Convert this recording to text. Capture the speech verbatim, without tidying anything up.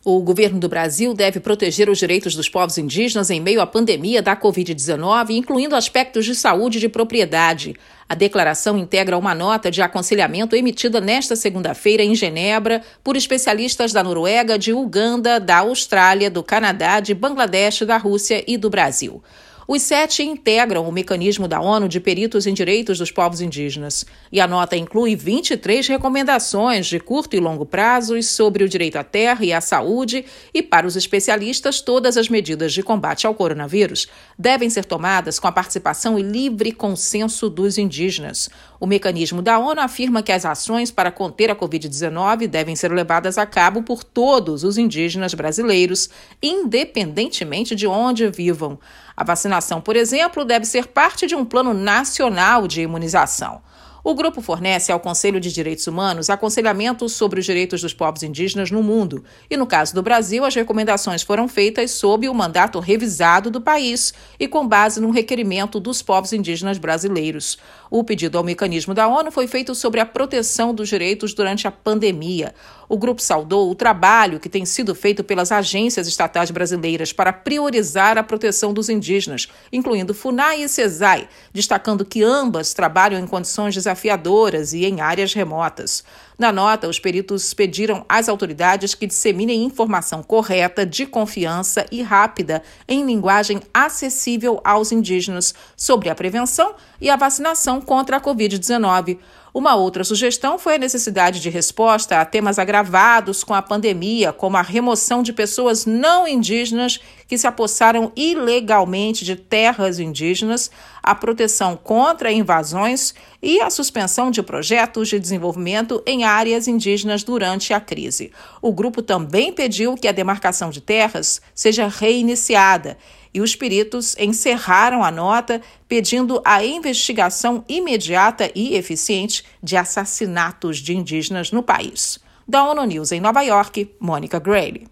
O governo do Brasil deve proteger os direitos dos povos indígenas em meio à pandemia da covid dezenove, incluindo aspectos de saúde e de propriedade. A declaração integra uma nota de aconselhamento emitida nesta segunda-feira em Genebra por especialistas da Noruega, de Uganda, da Austrália, do Canadá, de Bangladesh, da Rússia e do Brasil. Os sete integram o mecanismo da ONU de peritos em direitos dos povos indígenas. E a nota inclui vinte e três recomendações de curto e longo prazos sobre o direito à terra e à saúde, e para os especialistas, todas as medidas de combate ao coronavírus devem ser tomadas com a participação e livre consenso dos indígenas. O mecanismo da ONU afirma que as ações para conter a covid dezenove devem ser levadas a cabo por todos os indígenas brasileiros, independentemente de onde vivam. A vacinação, por exemplo, deve ser parte de um plano nacional de imunização. O grupo fornece ao Conselho de Direitos Humanos aconselhamento sobre os direitos dos povos indígenas no mundo. E, no caso do Brasil, as recomendações foram feitas sob o mandato revisado do país e com base num requerimento dos povos indígenas brasileiros. O pedido ao mecanismo da ONU foi feito sobre a proteção dos direitos durante a pandemia. O grupo saudou o trabalho que tem sido feito pelas agências estatais brasileiras para priorizar a proteção dos indígenas, incluindo FUNAI e CESAI, destacando que ambas trabalham em condições desafiadoras e em áreas remotas. Na nota, os peritos pediram às autoridades que disseminem informação correta, de confiança e rápida, em linguagem acessível aos indígenas, sobre a prevenção e a vacinação contra a covid dezenove. Uma outra sugestão foi a necessidade de resposta a temas agravados com a pandemia, como a remoção de pessoas não indígenas que se apossaram ilegalmente de terras indígenas, a proteção contra invasões e a suspensão de projetos de desenvolvimento em áreas indígenas durante a crise. O grupo também pediu que a demarcação de terras seja reiniciada. E os peritos encerraram a nota pedindo a investigação imediata e eficiente de assassinatos de indígenas no país. Da ONU News em Nova York, Mônica Grayle.